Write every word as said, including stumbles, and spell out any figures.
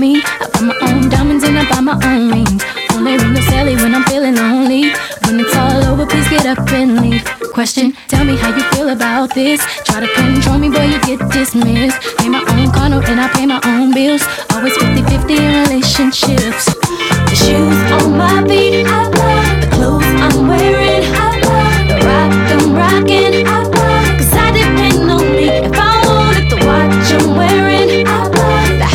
me. I buy my own diamonds and I buy my own rings. Only ring your celly when I'm feeling lonely. When it's all over, please get up and leave. Question, tell me how you feel about this. Try to control me, boy, you get dismissed. Pay my own condo and I pay my own bills. Always fifty fifty in relationships.